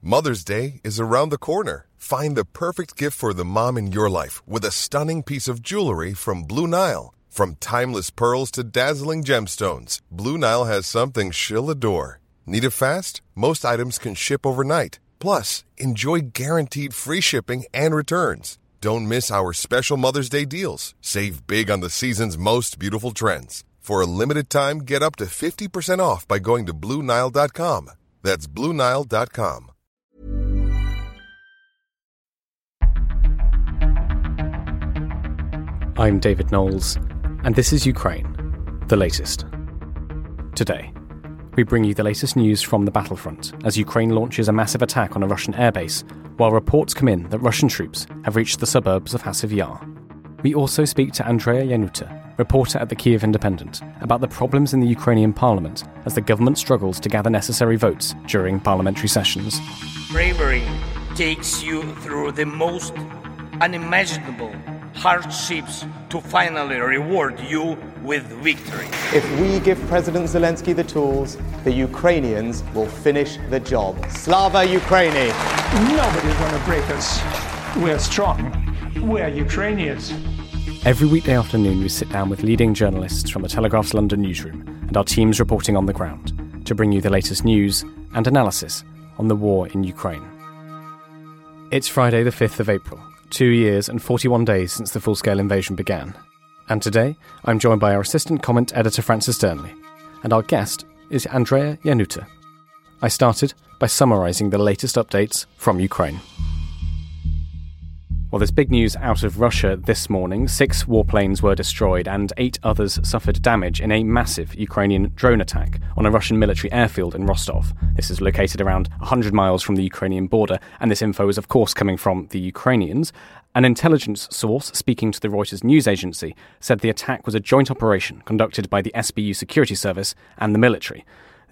Mother's Day is around the corner. Find the perfect gift for the mom in your life with a stunning piece of jewelry from Blue Nile. From timeless pearls to dazzling gemstones, Blue Nile has something she'll adore. Need it fast? Most items can ship overnight. Plus, enjoy guaranteed free shipping and returns. Don't miss our special Mother's Day deals. Save big on the season's most beautiful trends. For a limited time, get up to 50% off by going to BlueNile.com. That's BlueNile.com. I'm David Knowles, and this is Ukraine, the latest. Today, we bring you the latest news from the battlefront as Ukraine launches a massive attack on a Russian airbase, while reports come in that Russian troops have reached the suburbs of Chasiv Yar. We also speak to Andrea Yanuta, reporter at the Kyiv Independent, about the problems in the Ukrainian parliament as the government struggles to gather necessary votes during parliamentary sessions. Bravery takes you through the most unimaginable hardships to finally reward you with victory. If we give President Zelensky the tools, the Ukrainians will finish the job. Slava Ukraini! Nobody's going to break us. We're strong. We're Ukrainians. Every weekday afternoon, we sit down with leading journalists from the Telegraph's London newsroom and our teams reporting on the ground to bring you the latest news and analysis on the war in Ukraine. It's Friday the 5th of April, 2 years and 41 days since the full-scale invasion began. And today, I'm joined by our assistant comment editor Francis Durnley, and our guest is Andrea Yanuta. I started by summarising the latest updates from Ukraine. Well, there's big news out of Russia this morning. 6 warplanes were destroyed and 8 others suffered damage in a massive Ukrainian drone attack on a Russian military airfield in Rostov. This is located around 100 miles from the Ukrainian border, and this info is of course coming from the Ukrainians. An intelligence source speaking to the Reuters news agency said the attack was a joint operation conducted by the SBU security service and the military.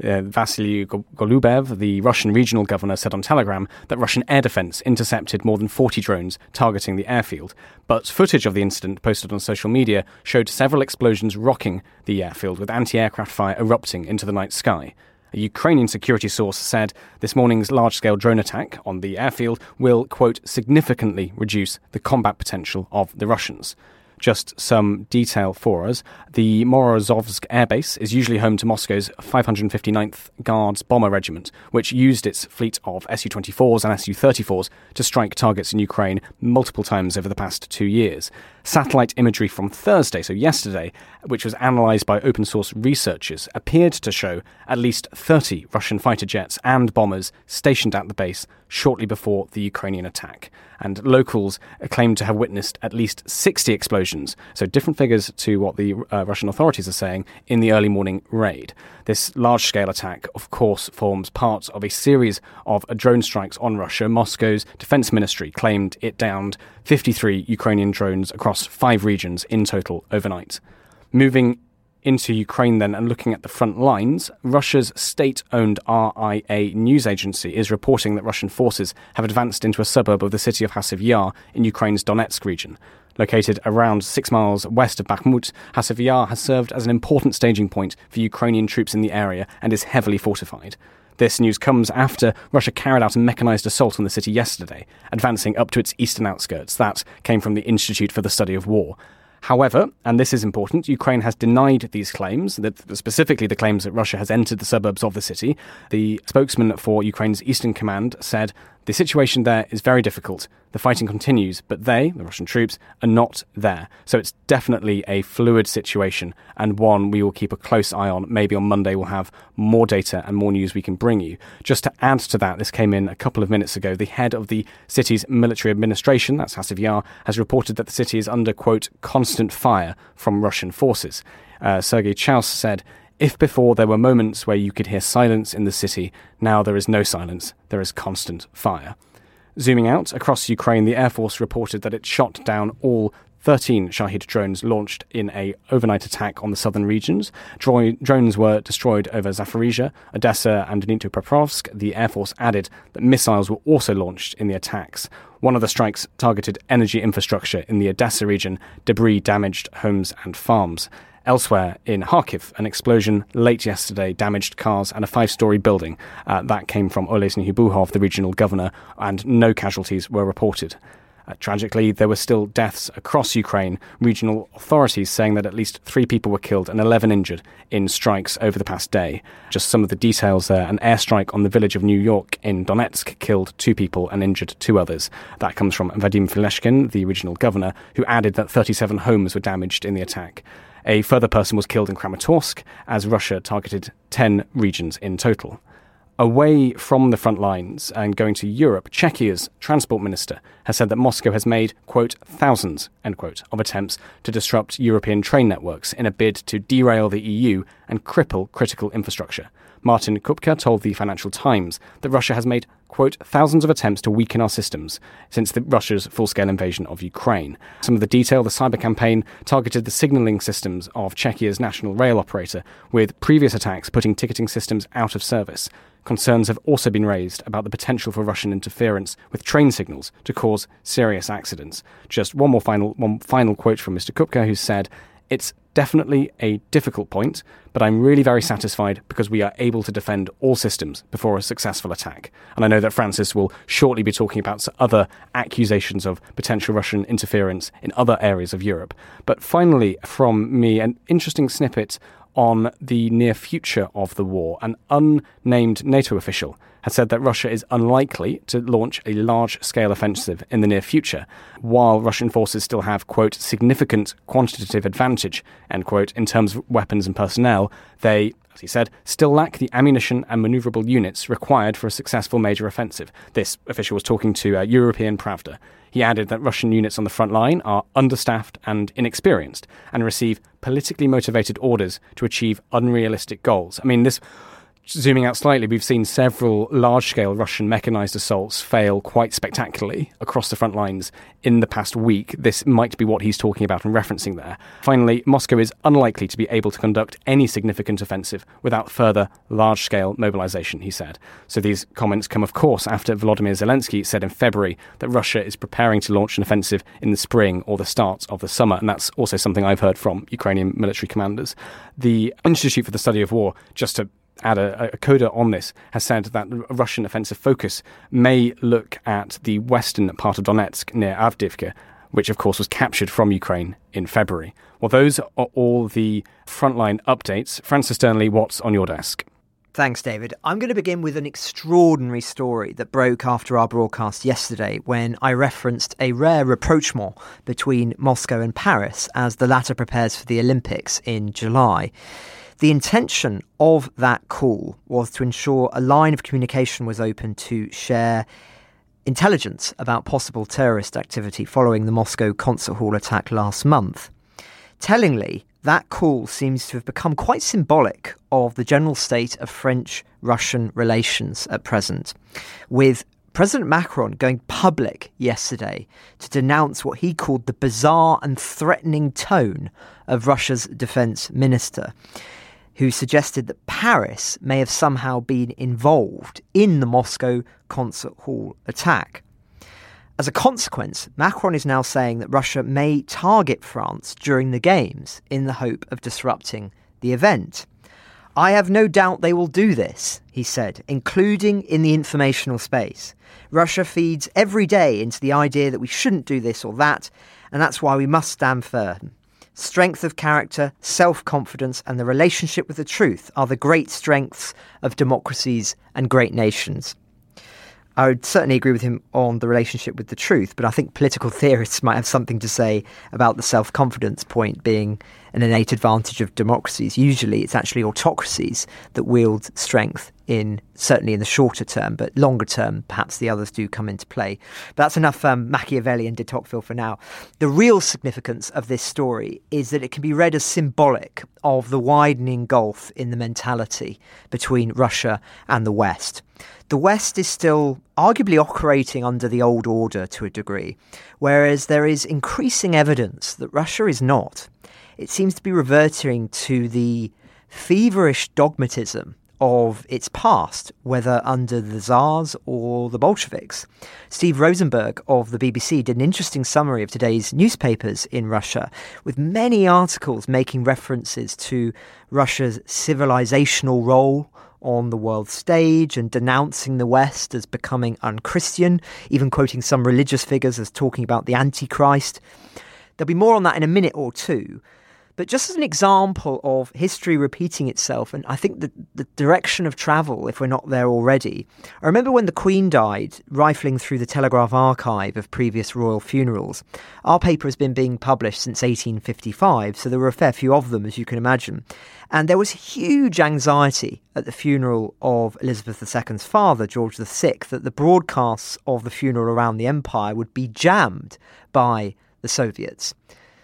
Vasily Golubev, the Russian regional governor, said on Telegram that Russian air defense intercepted more than 40 drones targeting the airfield. But footage of the incident posted on social media showed several explosions rocking the airfield, with anti-aircraft fire erupting into the night sky. A Ukrainian security source said this morning's large-scale drone attack on the airfield will, quote, significantly reduce the combat potential of the Russians. Just some detail for us. The Morozovsk airbase is usually home to Moscow's 559th Guards Bomber Regiment, which used its fleet of Su-24s and Su-34s to strike targets in Ukraine multiple times over the past 2 years. Satellite imagery from Thursday, so yesterday, which was analysed by open-source researchers, appeared to show at least 30 Russian fighter jets and bombers stationed at the base shortly before the Ukrainian attack. And locals claimed to have witnessed at least 60 explosions, so different figures to what the Russian authorities are saying, in the early morning raid. This large-scale attack, of course, forms part of a series of drone strikes on Russia. Moscow's defense ministry claimed it downed 53 Ukrainian drones across 5 regions in total overnight. Moving into Ukraine then and looking at the front lines, Russia's state-owned RIA news agency is reporting that Russian forces have advanced into a suburb of the city of Chasiv Yar in Ukraine's Donetsk region. Located around 6 miles west of Bakhmut, Chasiv Yar has served as an important staging point for Ukrainian troops in the area and is heavily fortified. This news comes after Russia carried out a mechanised assault on the city yesterday, advancing up to its eastern outskirts. That came from the Institute for the Study of War. However, and this is important, Ukraine has denied these claims, specifically the claims that Russia has entered the suburbs of the city. The spokesman for Ukraine's Eastern Command said, "The situation there is very difficult. The fighting continues, but they, the Russian troops, are not there." So it's definitely a fluid situation and one we will keep a close eye on. Maybe on Monday we'll have more data and more news we can bring you. Just to add to that, this came in a couple of minutes ago. The head of the city's military administration, that's Chasiv Yar, has reported that the city is under, quote, constant fire from Russian forces. Sergei Chaus said, "If before there were moments where you could hear silence in the city, now there is no silence, there is constant fire." Zooming out, across Ukraine, the Air Force reported that it shot down all 13 Shahid drones launched in a overnight attack on the southern regions. Drones were destroyed over Zaporizhzhia, Odessa and Dnipropetrovsk. The Air Force added that missiles were also launched in the attacks. One of the strikes targeted energy infrastructure in the Odessa region. Debris damaged homes and farms. Elsewhere in Kharkiv, an explosion late yesterday damaged cars and a 5-storey building. That came from Olesny Hubuhov, the regional governor, and no casualties were reported. Tragically, there were still deaths across Ukraine, regional authorities saying that at least 3 people were killed and 11 injured in strikes over the past day. Just some of the details there. An airstrike on the village of New York in Donetsk killed 2 people and injured 2 others. That comes from Vadim Fileshkin, the regional governor, who added that 37 homes were damaged in the attack. A further person was killed in Kramatorsk as Russia targeted 10 regions in total. Away from the front lines and going to Europe, Czechia's transport minister has said that Moscow has made, quote, thousands, end quote, of attempts to disrupt European train networks in a bid to derail the EU and cripple critical infrastructure. Martin Kupka told the Financial Times that Russia has made, quote, thousands of attempts to weaken our systems since Russia's full-scale invasion of Ukraine. Some of the detail, the cyber campaign targeted the signalling systems of Czechia's national rail operator, with previous attacks putting ticketing systems out of service. Concerns have also been raised about the potential for Russian interference with train signals to cause serious accidents. Just one final quote from Mr. Kupka, who said, "It's definitely a difficult point, but I'm really very satisfied because we are able to defend all systems before a successful attack." And I know that Francis will shortly be talking about other accusations of potential Russian interference in other areas of Europe. But finally, from me, an interesting snippet on the near future of the war. An unnamed NATO official has said that Russia is unlikely to launch a large-scale offensive in the near future, while Russian forces still have, quote, significant quantitative advantage, end quote, in terms of weapons and personnel. They, as he said, still lack the ammunition and manoeuvrable units required for a successful major offensive. This official was talking to European Pravda. He added that Russian units on the front line are understaffed and inexperienced and receive politically motivated orders to achieve unrealistic goals. I mean, this, zooming out slightly, we've seen several large-scale Russian mechanized assaults fail quite spectacularly across the front lines in the past week. This might be what he's talking about and referencing there. Finally, Moscow is unlikely to be able to conduct any significant offensive without further large-scale mobilization, he said. So these comments come, of course, after Volodymyr Zelensky said in February that Russia is preparing to launch an offensive in the spring or the start of the summer, and that's also something I've heard from Ukrainian military commanders. The Institute for the Study of War, just to add a coda on this, has said that the Russian offensive focus may look at the western part of Donetsk near Avdiivka, which of course was captured from Ukraine in February. Well, those are all the frontline updates. Francis Dearnley, what's on your desk? Thanks, David. I'm going to begin with an extraordinary story that broke after our broadcast yesterday when I referenced a rare rapprochement between Moscow and Paris as the latter prepares for the Olympics in July. The intention of that call was to ensure a line of communication was open to share intelligence about possible terrorist activity following the Moscow concert hall attack last month. Tellingly, that call seems to have become quite symbolic of the general state of French-Russian relations at present, with President Macron going public yesterday to denounce what he called the bizarre and threatening tone of Russia's defense minister, who suggested that Paris may have somehow been involved in the Moscow concert hall attack. As a consequence, Macron is now saying that Russia may target France during the Games in the hope of disrupting the event. "I have no doubt they will do this," he said, including in the informational space. "Russia feeds every day into the idea that we shouldn't do this or that, and that's why we must stand firm. Strength of character, self-confidence, and the relationship with the truth are the great strengths of democracies and great nations." I would certainly agree with him on the relationship with the truth, but I think political theorists might have something to say about the self-confidence point being an innate advantage of democracies. Usually it's actually autocracies that wield strength certainly in the shorter term, but longer term, perhaps the others do come into play. But that's enough Machiavellian de Tocqueville for now. The real significance of this story is that it can be read as symbolic of the widening gulf in the mentality between Russia and the West. The West is still arguably operating under the old order to a degree, whereas there is increasing evidence that Russia is not. It seems to be reverting to the feverish dogmatism of its past, whether under the Tsars or the Bolsheviks. Steve Rosenberg of the BBC did an interesting summary of today's newspapers in Russia, with many articles making references to Russia's civilizational role on the world stage and denouncing the West as becoming unchristian, even quoting some religious figures as talking about the Antichrist. There'll be more on that in a minute or two. But just as an example of history repeating itself, and I think the direction of travel, if we're not there already, I remember when the Queen died, rifling through the Telegraph archive of previous royal funerals. Our paper has been being published since 1855, so there were a fair few of them, as you can imagine. And there was huge anxiety at the funeral of Elizabeth II's father, George VI, that the broadcasts of the funeral around the empire would be jammed by the Soviets.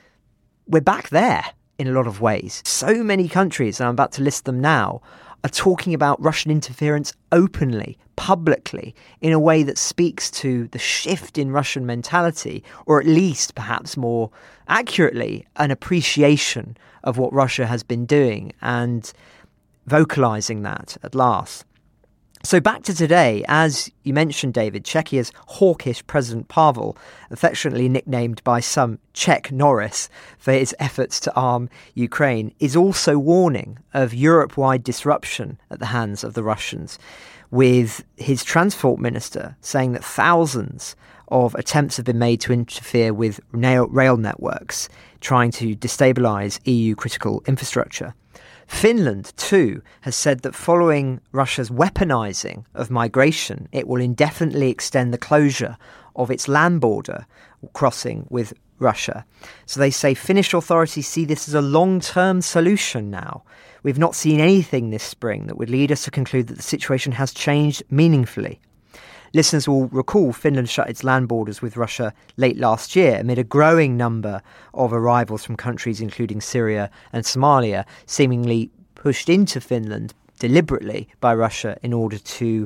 We're back there in a lot of ways. So many countries, and I'm about to list them now, are talking about Russian interference openly, publicly, in a way that speaks to the shift in Russian mentality, or at least, perhaps more accurately, an appreciation of what Russia has been doing and vocalising that at last. So back to today, as you mentioned, David, Czechia's hawkish President Pavel, affectionately nicknamed by some Czech Norris for his efforts to arm Ukraine, is also warning of Europe-wide disruption at the hands of the Russians, with his transport minister saying that thousands of attempts have been made to interfere with rail networks, trying to destabilise EU critical infrastructure. Finland, too, has said that following Russia's weaponising of migration, it will indefinitely extend the closure of its land border crossing with Russia. So they say Finnish authorities see this as a long-term solution now. We've not seen anything this spring that would lead us to conclude that the situation has changed meaningfully. Listeners will recall Finland shut its land borders with Russia late last year amid a growing number of arrivals from countries including Syria and Somalia, seemingly pushed into Finland deliberately by Russia in order to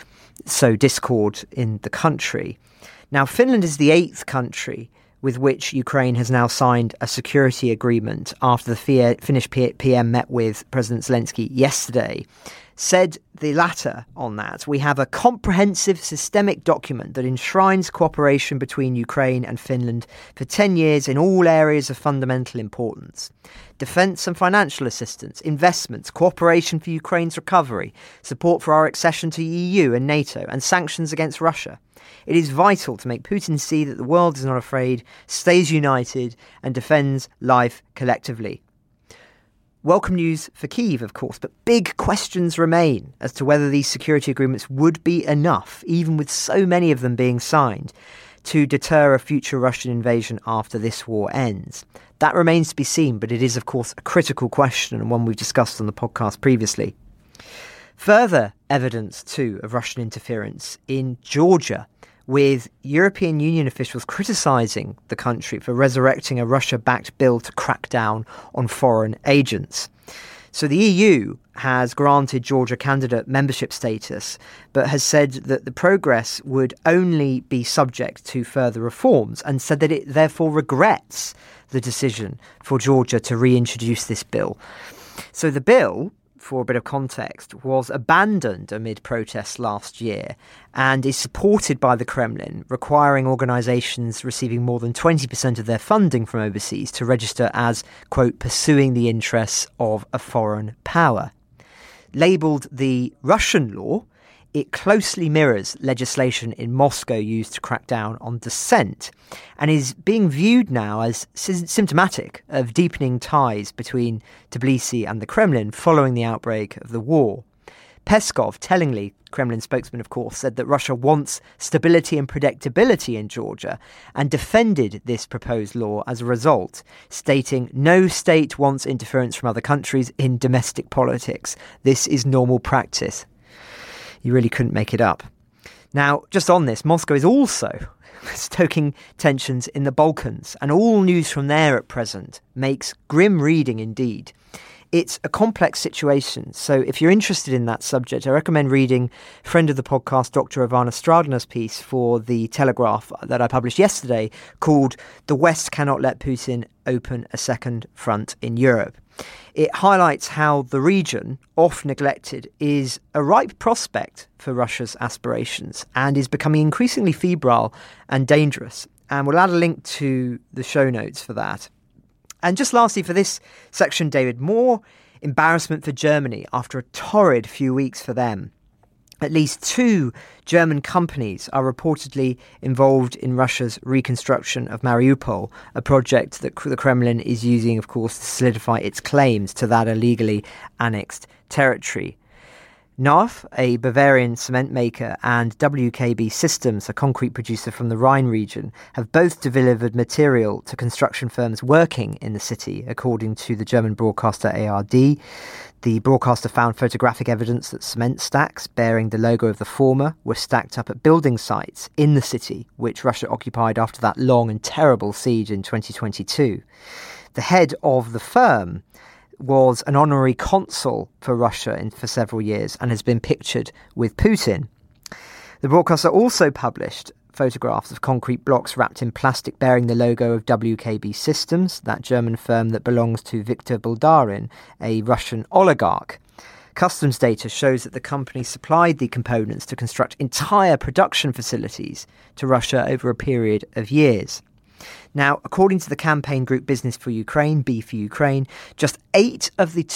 sow discord in the country. Now, Finland is the 8th country with which Ukraine has now signed a security agreement after the Finnish PM met with President Zelensky yesterday. Said the latter on that, we have a comprehensive systemic document that enshrines cooperation between Ukraine and Finland for 10 years in all areas of fundamental importance. Defence and financial assistance, investments, cooperation for Ukraine's recovery, support for our accession to EU and NATO, and sanctions against Russia. It is vital to make Putin see that the world is not afraid, stays united, and defends life collectively. Welcome news for Kyiv, of course, but big questions remain as to whether these security agreements would be enough, even with so many of them being signed, to deter a future Russian invasion after this war ends. That remains to be seen, but it is, of course, a critical question and one we've discussed on the podcast previously. Further evidence, too, of Russian interference in Georgia, with European Union officials criticising the country for resurrecting a Russia-backed bill to crack down on foreign agents. So the EU has granted Georgia candidate membership status, but has said that the progress would only be subject to further reforms, and said that it therefore regrets the decision for Georgia to reintroduce this bill. So the bill, for a bit of context, was abandoned amid protests last year and is supported by the Kremlin, requiring organisations receiving more than 20% of their funding from overseas to register as, quote, pursuing the interests of a foreign power. Labelled the Russian law, it closely mirrors legislation in Moscow used to crack down on dissent, and is being viewed now as symptomatic of deepening ties between Tbilisi and the Kremlin following the outbreak of the war. Peskov, tellingly, Kremlin spokesman, of course, said that Russia wants stability and predictability in Georgia and defended this proposed law as a result, stating, "No state wants interference from other countries in domestic politics. This is normal practice." You really couldn't make it up. Now, just on this, Moscow is also stoking tensions in the Balkans, and all news from there at present makes grim reading indeed. It's a complex situation, so if you're interested in that subject, I recommend reading friend of the podcast, Dr. Ivana Stradina's piece for The Telegraph that I published yesterday called "The West Cannot Let Putin Open a Second Front in Europe." It highlights how the region, oft neglected, is a ripe prospect for Russia's aspirations and is becoming increasingly febrile and dangerous. And we'll add a link to the show notes for that. And just lastly, for this section, David, more embarrassment for Germany after a torrid few weeks for them. At least 2 German companies are reportedly involved in Russia's reconstruction of Mariupol, a project that the Kremlin is using, of course, to solidify its claims to that illegally annexed territory. NAF, a Bavarian cement maker, and WKB Systems, a concrete producer from the Rhine region, have both delivered material to construction firms working in the city, according to the German broadcaster ARD. The broadcaster found photographic evidence that cement stacks bearing the logo of the former were stacked up at building sites in the city, which Russia occupied after that long and terrible siege in 2022. The head of the firm was an honorary consul for Russia for several years and has been pictured with Putin. The broadcaster also published photographs of concrete blocks wrapped in plastic bearing the logo of WKB Systems, that German firm that belongs to Viktor Bulgarin, a Russian oligarch. Customs data shows that the company supplied the components to construct entire production facilities to Russia over a period of years. Now, according to the campaign group Business for Ukraine, B for Ukraine, just 8 of the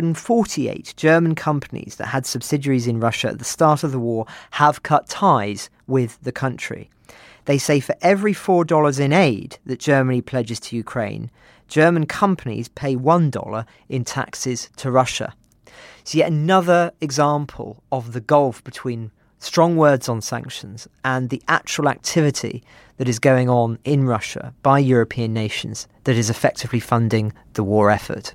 248 German companies that had subsidiaries in Russia at the start of the war have cut ties with the country. They say for every $4 in aid that Germany pledges to Ukraine, German companies pay $1 in taxes to Russia. It's yet another example of the gulf between strong words on sanctions and the actual activity that is going on in Russia by European nations that is effectively funding the war effort.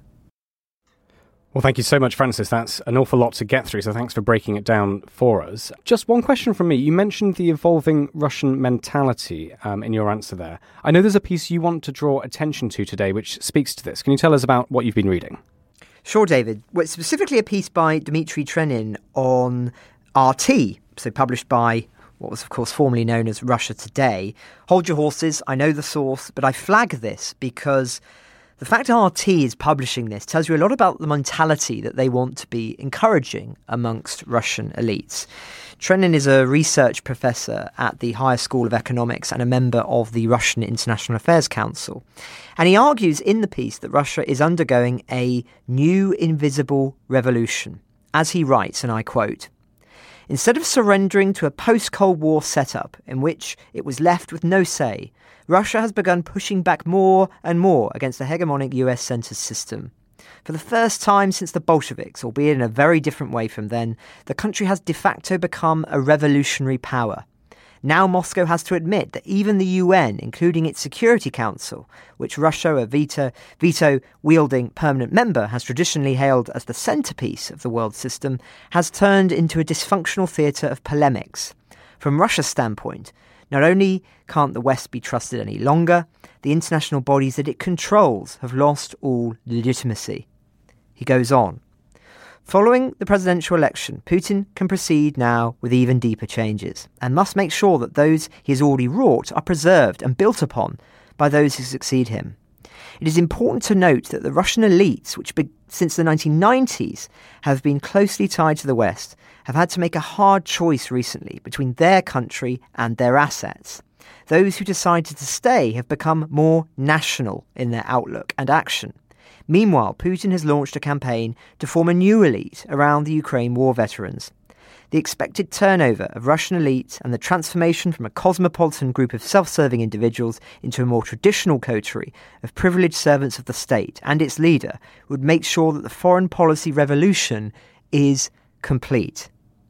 Well, thank you so much, Francis. That's an awful lot to get through, so thanks for breaking it down for us. Just one question from me. You mentioned the evolving Russian mentality in your answer there. I know there's a piece you want to draw attention to today which speaks to this. Can you tell us about what you've been reading? Sure, David. Well, it's specifically a piece by Dmitry Trenin on RT, so published by what was, of course, formerly known as Russia Today. Hold your horses, I know the source, but I flag this because the fact RT is publishing this tells you a lot about the mentality that they want to be encouraging amongst Russian elites. Trenin is a research professor at the Higher School of Economics and a member of the Russian International Affairs Council. And he argues in the piece that Russia is undergoing a new invisible revolution. As he writes, and I quote, "Instead of surrendering to a post-Cold War setup in which it was left with no say, Russia has begun pushing back more and more against the hegemonic US-centered system. For the first time since the Bolsheviks, albeit in a very different way from then, the country has de facto become a revolutionary power. Now Moscow has to admit that even the UN, including its Security Council, which Russia, a veto-wielding permanent member, has traditionally hailed as the centrepiece of the world system, has turned into a dysfunctional theatre of polemics. From Russia's standpoint, not only can't the West be trusted any longer, the international bodies that it controls have lost all legitimacy." He goes on, "Following the presidential election, Putin can proceed now with even deeper changes and must make sure that those he has already wrought are preserved and built upon by those who succeed him. It is important to note that the Russian elites, which since the 1990s have been closely tied to the West, have had to make a hard choice recently between their country and their assets. Those who decided to stay have become more national in their outlook and action. Meanwhile, Putin has launched a campaign to form a new elite around the Ukraine war veterans. The expected turnover of Russian elites and the transformation from a cosmopolitan group of self-serving individuals into a more traditional coterie of privileged servants of the state and its leader would make sure that the foreign policy revolution is complete."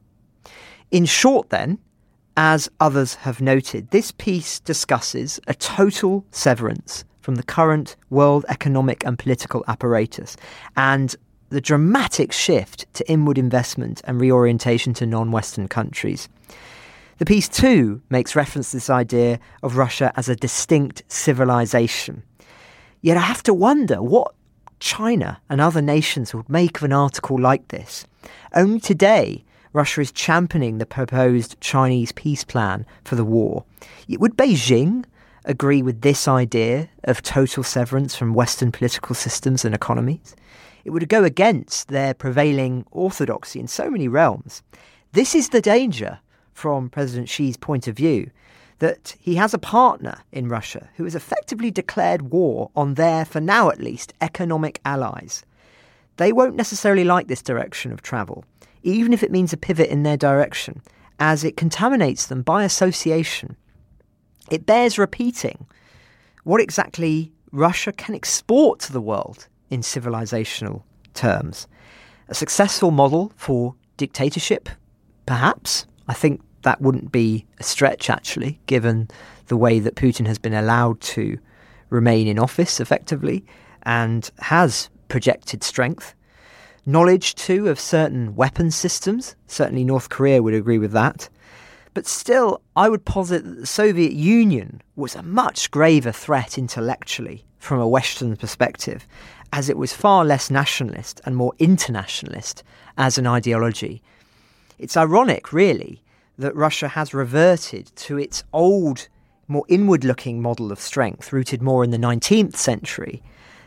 In short, then, as others have noted, this piece discusses a total severance from the current world economic and political apparatus and the dramatic shift to inward investment and reorientation to non-Western countries. The piece too makes reference to this idea of Russia as a distinct civilization. Yet I have to wonder what China and other nations would make of an article like this. Only today, Russia is championing the proposed Chinese peace plan for the war. Would Beijing agree with this idea of total severance from Western political systems and economies. It would go against their prevailing orthodoxy in so many realms. This is the danger from President Xi's point of view, that he has a partner in Russia who has effectively declared war on their, for now at least, economic allies. They won't necessarily like this direction of travel, even if it means a pivot in their direction, as it contaminates them by association. It bears repeating what exactly Russia can export to the world in civilizational terms. A successful model for dictatorship, perhaps. I think that wouldn't be a stretch, actually, given the way that Putin has been allowed to remain in office effectively and has projected strength. Knowledge, too, of certain weapons systems. Certainly North Korea would agree with that. But still, I would posit that the Soviet Union was a much graver threat intellectually from a Western perspective, as it was far less nationalist and more internationalist as an ideology. It's ironic, really, that Russia has reverted to its old, more inward-looking model of strength, rooted more in the 19th century,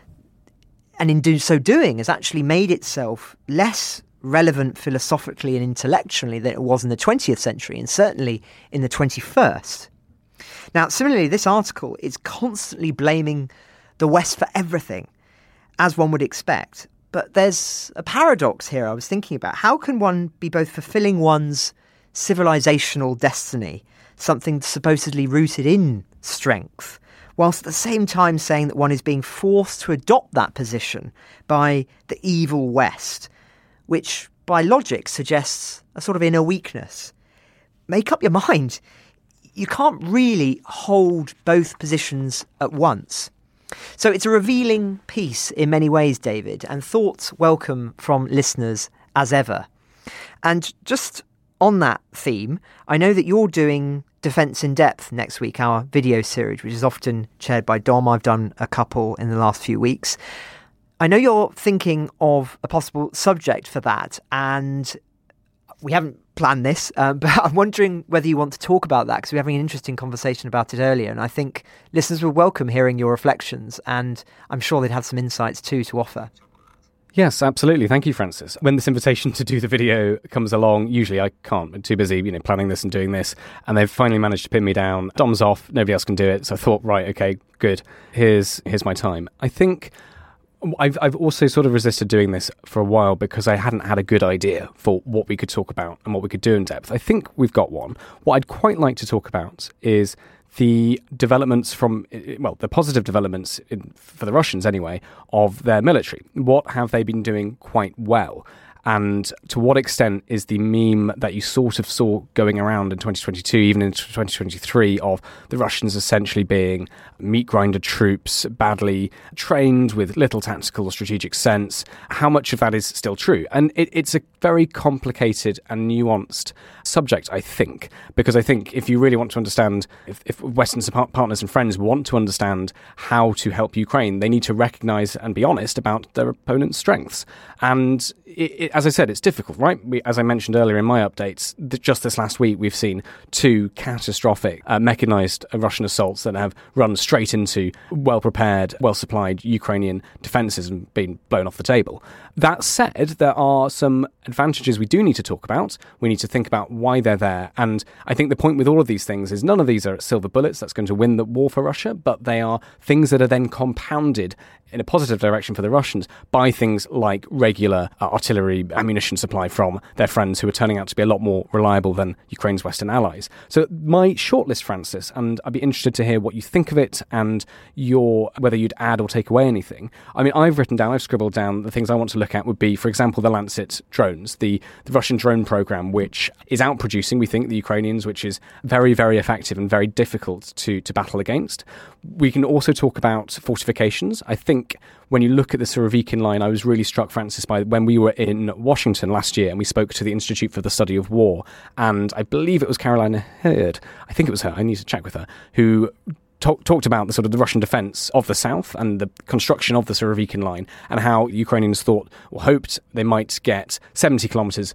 and in so doing has actually made itself less relevant philosophically and intellectually than it was in the 20th century, and certainly in the 21st. Now, similarly, this article is constantly blaming the West for everything, as one would expect. But there's a paradox here I was thinking about. How can one be both fulfilling one's civilizational destiny, something supposedly rooted in strength, whilst at the same time saying that one is being forced to adopt that position by the evil West, which by logic suggests a sort of inner weakness? Make up your mind. You can't really hold both positions at once. So it's a revealing piece in many ways, David, and thoughts welcome from listeners as ever. And just on that theme, I know that you're doing Defence in Depth next week, our video series, which is often chaired by Dom. I've done a couple in the last few weeks. I know you're thinking of a possible subject for that, and we haven't planned this, but I'm wondering whether you want to talk about that, because we were having an interesting conversation about it earlier, and I think listeners will welcome hearing your reflections, and I'm sure they'd have some insights too to offer. Yes, absolutely. Thank you, Francis. When this invitation to do the video comes along, usually I can't. I'm too busy, planning this and doing this. And they've finally managed to pin me down. Dom's off. Nobody else can do it. So I thought, right, okay, good. Here's my time. I think I've also sort of resisted doing this for a while because I hadn't had a good idea for what we could talk about and what we could do in depth. I think we've got one. What I'd quite like to talk about is the developments the positive developments, for the Russians anyway, of their military. What have they been doing quite well? And to what extent is the meme that you sort of saw going around in 2022, even into 2023, of the Russians essentially being meat grinder troops, badly trained with little tactical or strategic sense, how much of that is still true? And it's a very complicated and nuanced subject, I think, because I think if you really want to understand, if Western partners and friends want to understand how to help Ukraine, they need to recognise and be honest about their opponent's strengths. And as I said, it's difficult, right? As I mentioned earlier in my updates, just this last week, we've seen two catastrophic mechanised Russian assaults that have run straight into well-prepared, well-supplied Ukrainian defences and been blown off the table. That said, there are some advantages we do need to talk about. We need to think about why they're there. And I think the point with all of these things is none of these are silver bullets that's going to win the war for Russia, but they are things that are then compounded in a positive direction for the Russians by things like regular artillery ammunition supply from their friends who are turning out to be a lot more reliable than Ukraine's Western allies. So my shortlist, Francis, and I'd be interested to hear what you think of it and whether you'd add or take away anything. I mean, I've scribbled down the things I want to look at would be, for example, the Lancet drones, the Russian drone program, which is outproducing, we think, the Ukrainians, which is very, very effective and very difficult to battle against. We can also talk about fortifications. I think when you look at the Surovikin line, I was really struck, Francis, by when we were in Washington last year and we spoke to the Institute for the Study of War, and I believe it was Carolina Hurd, I think it was her, I need to check with her, who talked about the sort of the Russian defence of the south and the construction of the Surovikin line, and how Ukrainians hoped they might get 70 kilometres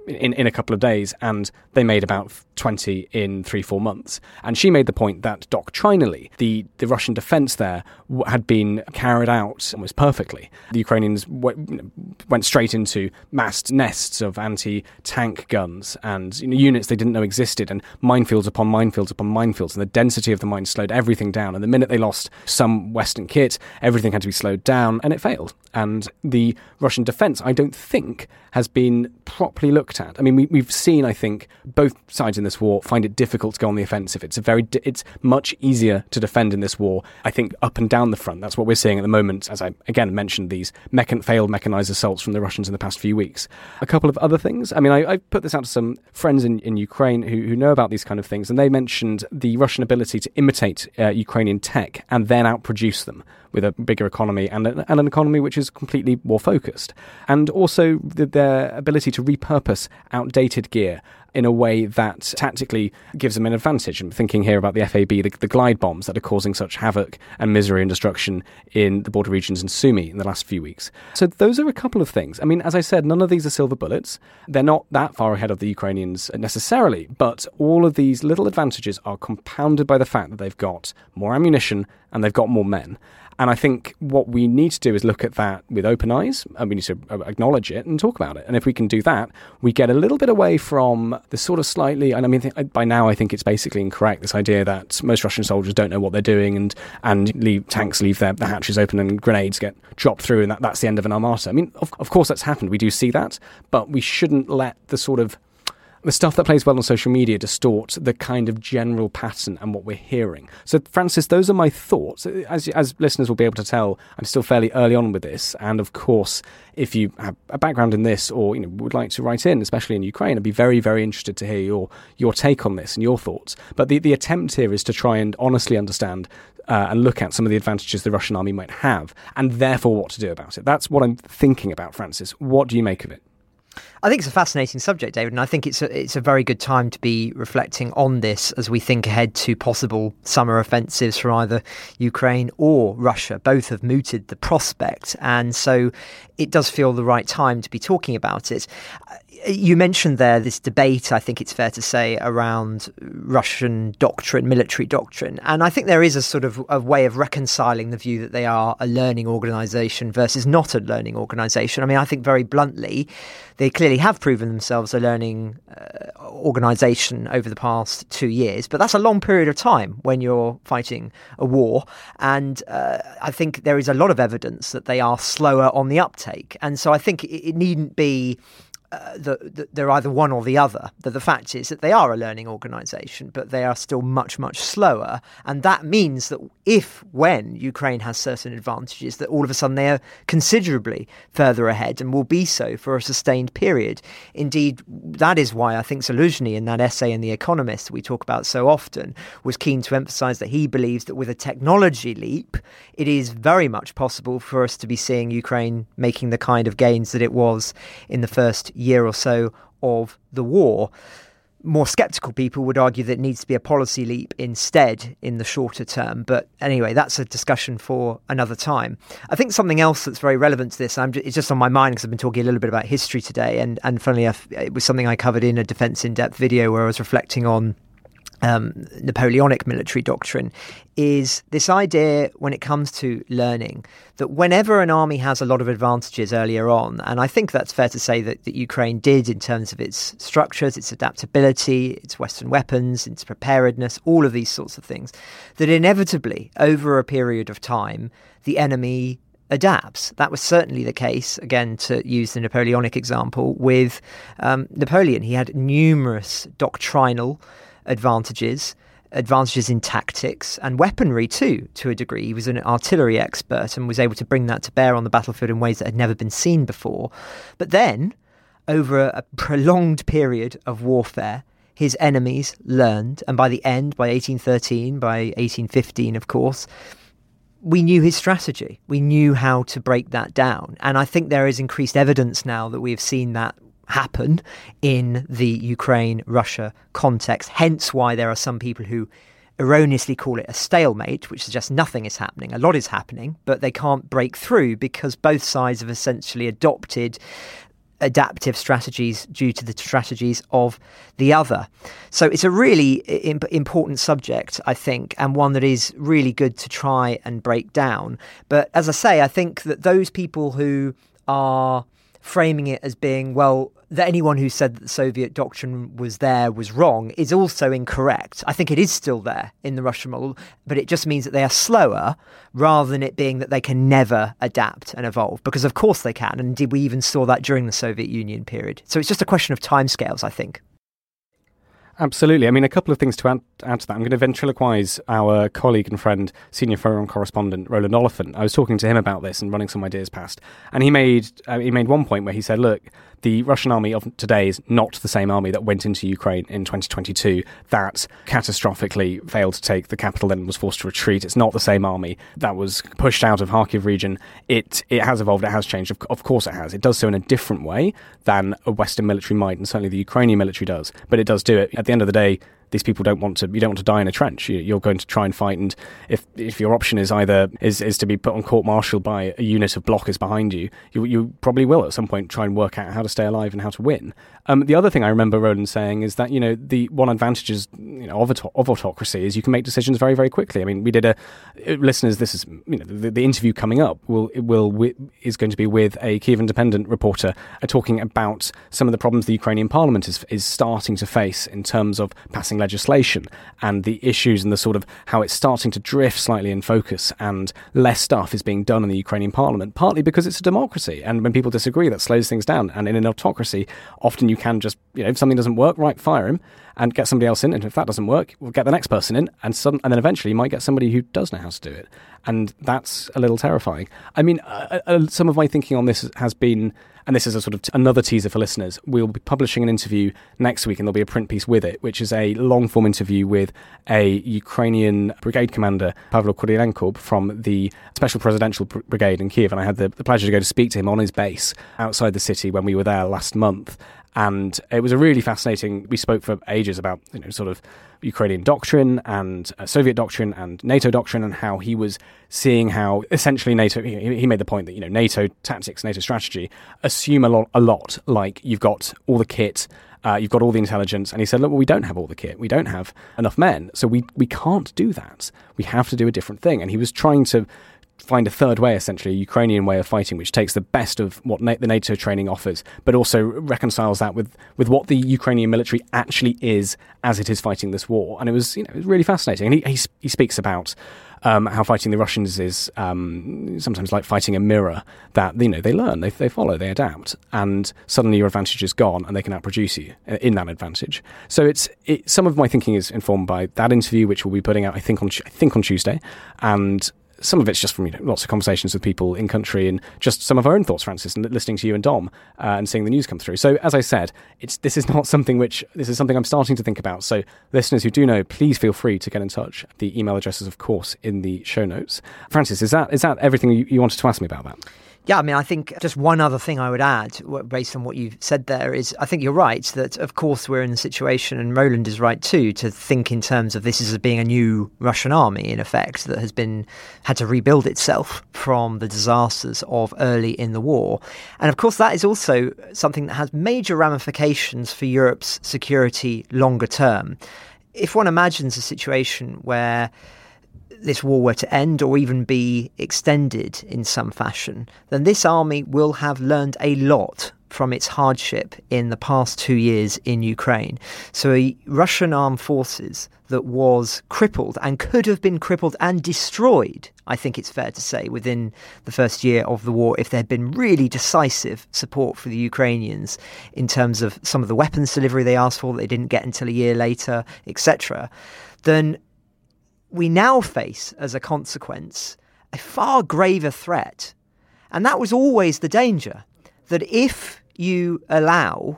in a couple of days, and they made about 20 in 3-4 months. And she made the point that doctrinally, the Russian defence there had been carried out almost perfectly. The Ukrainians went straight into massed nests of anti-tank guns and units they didn't know existed, and minefields upon minefields upon minefields, and the density of the mines slowed everything down. And the minute they lost some Western kit, everything had to be slowed down, and it failed. And the Russian defence, I don't think, has been properly looked at. I mean, we've seen, I think, both sides in this war find it difficult to go on the offensive. It's much easier to defend in this war, I think, up and down the front. That's what we're seeing at the moment, as I, again, mentioned, these failed mechanised assaults from the Russians in the past few weeks. A couple of other things. I mean, I put this out to some friends in Ukraine who know about these kind of things, and they mentioned the Russian ability to imitate Ukrainian tech and then outproduce them with a bigger economy and an economy which is completely war-focused. And also their ability to repurpose outdated gear in a way that tactically gives them an advantage. I'm thinking here about the FAB, the glide bombs that are causing such havoc and misery and destruction in the border regions in Sumy in the last few weeks. So those are a couple of things. I mean, as I said, none of these are silver bullets. They're not that far ahead of the Ukrainians necessarily, but all of these little advantages are compounded by the fact that they've got more ammunition and they've got more men. And I think what we need to do is look at that with open eyes, and we need to acknowledge it and talk about it. And if we can do that, we get a little bit away from the sort of slightly, and I mean, by now I think it's basically incorrect, this idea that most Russian soldiers don't know what they're doing and tanks leave their hatches open and grenades get dropped through, and that's the end of an armada. I mean, of course that's happened. We do see that, but we shouldn't let the stuff that plays well on social media distort the kind of general pattern and what we're hearing. So, Francis, those are my thoughts. As listeners will be able to tell, I'm still fairly early on with this. And of course, if you have a background in this or would like to write in, especially in Ukraine, I'd be very, very interested to hear your take on this and your thoughts. But the attempt here is to try and honestly understand and look at some of the advantages the Russian army might have, and therefore what to do about it. That's what I'm thinking about, Francis. What do you make of it? I think it's a fascinating subject, David, and I think it's a very good time to be reflecting on this as we think ahead to possible summer offensives from either Ukraine or Russia. Both have mooted the prospect, and so it does feel the right time to be talking about it. You mentioned there this debate, I think it's fair to say, around Russian doctrine, military doctrine. And I think there is a sort of a way of reconciling the view that they are a learning organisation versus not a learning organisation. I mean, I think very bluntly, they clearly have proven themselves a learning organisation over the past 2 years. But that's a long period of time when you're fighting a war. And I think there is a lot of evidence that they are slower on the uptake. And so I think it needn't be they're either one or the other. The fact is that they are a learning organisation, but they are still much, much slower. And that means that when Ukraine has certain advantages, that all of a sudden they are considerably further ahead and will be so for a sustained period. Indeed, that is why I think Zaluzhny, in that essay in The Economist we talk about so often, was keen to emphasise that he believes that with a technology leap, it is very much possible for us to be seeing Ukraine making the kind of gains that it was in the first year or so of the war. More sceptical people would argue that it needs to be a policy leap instead in the shorter term. But anyway, that's a discussion for another time. I think something else that's very relevant to this, it's just on my mind because I've been talking a little bit about history today. And funnily enough, it was something I covered in a Defence in-Depth video where I was reflecting on Napoleonic military doctrine, is this idea when it comes to learning that whenever an army has a lot of advantages earlier on, and I think that's fair to say that Ukraine did in terms of its structures, its adaptability, its Western weapons, its preparedness, all of these sorts of things, that inevitably over a period of time, the enemy adapts. That was certainly the case, again, to use the Napoleonic example, with Napoleon. He had numerous doctrinal advantages in tactics and weaponry too, to a degree. He was an artillery expert and was able to bring that to bear on the battlefield in ways that had never been seen before. But then, over a prolonged period of warfare, his enemies learned, and by the end, by 1813, by 1815, of course, we knew his strategy. We knew how to break that down. And I think there is increased evidence now that we have seen that happen in the Ukraine-Russia context, hence why there are some people who erroneously call it a stalemate, which suggests nothing is happening. A lot is happening, but they can't break through because both sides have essentially adopted adaptive strategies due to the strategies of the other. So it's a really important subject, I think, and one that is really good to try and break down. But as I say, I think that those people who are framing it as being, well, that anyone who said that the Soviet doctrine was there was wrong is also incorrect. I think it is still there in the Russian model, but it just means that they are slower rather than it being that they can never adapt and evolve, because of course they can. And indeed, we even saw that during the Soviet Union period. So it's just a question of timescales, I think. Absolutely. I mean, a couple of things to add to that. I'm going to ventriloquise our colleague and friend, senior foreign correspondent Roland Oliphant. I was talking to him about this and running some ideas past, and he made one point where he said, look, the Russian army of today is not the same army that went into Ukraine in 2022 that catastrophically failed to take the capital and was forced to retreat. It's not the same army that was pushed out of Kharkiv region. It has evolved, it has changed. Of course it has. It does so in a different way than a Western military might, and certainly the Ukrainian military does, but it does do it. At the end of the day, these people don't want to die in a trench. You're going to try and fight, and if your option is either is to be put on court-martial by a unit of blockers behind you, you probably will at some point try and work out how to stay alive and how to win. The other thing I remember Roland saying is that the one advantage is of autocracy is you can make decisions very, very quickly. I mean, we did listeners. This is the interview coming up is going to be with a Kyiv Independent reporter talking about some of the problems the Ukrainian parliament is starting to face in terms of passing legislation and the issues and the sort of how it's starting to drift slightly in focus, and less stuff is being done in the Ukrainian parliament, partly because it's a democracy, and when people disagree that slows things down. And in an autocracy, often you can just, if something doesn't work, right, fire him and get somebody else in, and if that doesn't work, we'll get the next person in, and then eventually you might get somebody who does know how to do it, and that's a little terrifying. I mean, some of my thinking on this has been, and this is a sort of another teaser for listeners, we'll be publishing an interview next week, and there'll be a print piece with it, which is a long-form interview with a Ukrainian brigade commander, Pavlo Kurylenko, from the Special Presidential Brigade in Kyiv, and I had the pleasure to go to speak to him on his base outside the city when we were there last month. And it was a really fascinating, we spoke for ages about, sort of Ukrainian doctrine and Soviet doctrine and NATO doctrine, and how he was seeing how essentially NATO, he made the point that, NATO tactics, NATO strategy assume a lot, like you've got all the kit, you've got all the intelligence. And he said, look, well, we don't have all the kit. We don't have enough men. So we can't do that. We have to do a different thing. And he was trying to find a third way, essentially, a Ukrainian way of fighting, which takes the best of what the NATO training offers, but also reconciles that with what the Ukrainian military actually is as it is fighting this war. And it was, it was really fascinating. And he speaks about how fighting the Russians is sometimes like fighting a mirror, that they learn, they follow, they adapt, and suddenly your advantage is gone, and they can outproduce you in that advantage. So some of my thinking is informed by that interview, which we'll be putting out, I think on Tuesday, and some of it's just from lots of conversations with people in country, and just some of our own thoughts, Francis, and listening to you and Dom and seeing the news come through. So as I said, this is something I'm starting to think about. So listeners who do know, please feel free to get in touch. The email address is, of course, in the show notes. Francis, is that everything you wanted to ask me about that? Yeah, I mean, I think just one other thing I would add, based on what you've said there, is I think you're right that, of course, we're in a situation, and Roland is right too, to think in terms of this as being a new Russian army, in effect, that has had to rebuild itself from the disasters of early in the war. And, of course, that is also something that has major ramifications for Europe's security longer term. If one imagines a situation where this war were to end or even be extended in some fashion, then this army will have learned a lot from its hardship in the past 2 years in Ukraine. So a Russian armed forces that was crippled and could have been crippled and destroyed, I think it's fair to say, within the first year of the war, if there had been really decisive support for the Ukrainians in terms of some of the weapons delivery they asked for that they didn't get until a year later, etc., then we now face, as a consequence, a far graver threat. And that was always the danger, that if you allow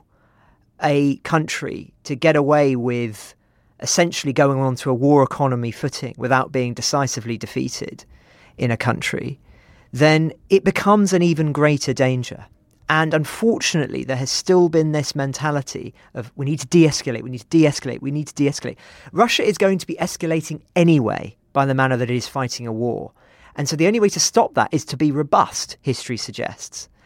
a country to get away with essentially going on to a war economy footing without being decisively defeated in a country, then it becomes an even greater danger. And unfortunately, there has still been this mentality of we need to de-escalate, we need to de-escalate, we need to de-escalate. Russia is going to be escalating anyway by the manner that it is fighting a war. And so the only way to stop that is to be robust, history suggests.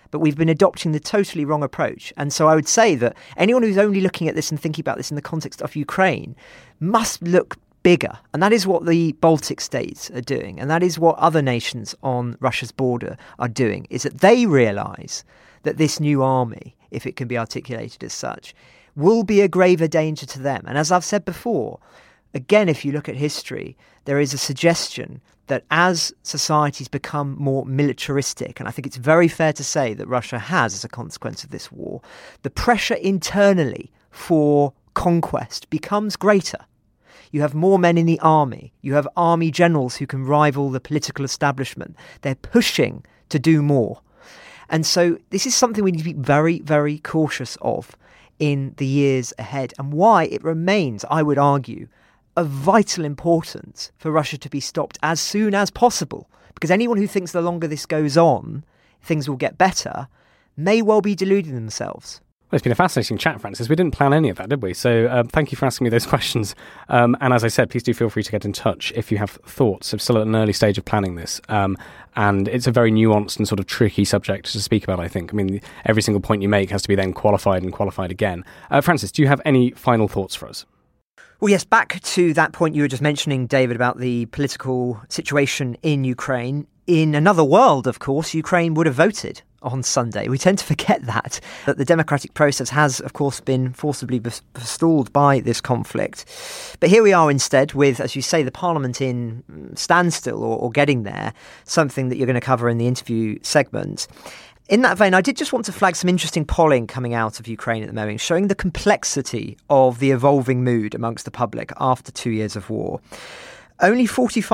but we've been adopting the totally wrong approach. And so I would say that anyone who's only looking at this and thinking about this in the context of Ukraine must look bigger. And that is what the Baltic states are doing. And that is what other nations on Russia's border are doing, is that they realise that this new army, if it can be articulated as such, will be a graver danger to them. And as I've said before, again, if you look at history, there is a suggestion that as societies become more militaristic, and I think it's very fair to say that Russia has as a consequence of this war, the pressure internally for conquest becomes greater. You have more men in the army. You have army generals who can rival the political establishment. They're pushing to do more. And so this is something we need to be very, very cautious of in the years ahead, and why it remains, I would argue, of vital importance for Russia to be stopped as soon as possible. Because anyone who thinks the longer this goes on, things will get better, may well be deluding themselves. Well, it's been a fascinating chat, Francis. We didn't plan any of that, did we? So thank you for asking me those questions. And as I said, please do feel free to get in touch if you have thoughts. I'm still at an early stage of planning this. And it's a very nuanced and sort of tricky subject to speak about, I think. I mean, every single point you make has to be then qualified and qualified again. Francis, do you have any final thoughts for us? Well, yes, back to that point you were just mentioning, David, about the political situation in Ukraine. In another world, of course, Ukraine would have voted on Sunday. We tend to forget that the democratic process has, of course, been forcibly stalled by this conflict. But here we are instead with, as you say, the parliament in standstill or getting there, something that you're going to cover in the interview segment. In that vein, I did just want to flag some interesting polling coming out of Ukraine at the moment, showing the complexity of the evolving mood amongst the public after 2 years of war. Only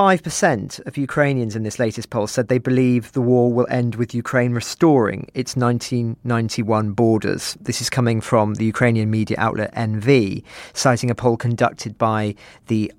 45% of Ukrainians in this latest poll said they believe the war will end with Ukraine restoring its 1991 borders. This is coming from the Ukrainian media outlet NV, citing a poll conducted by the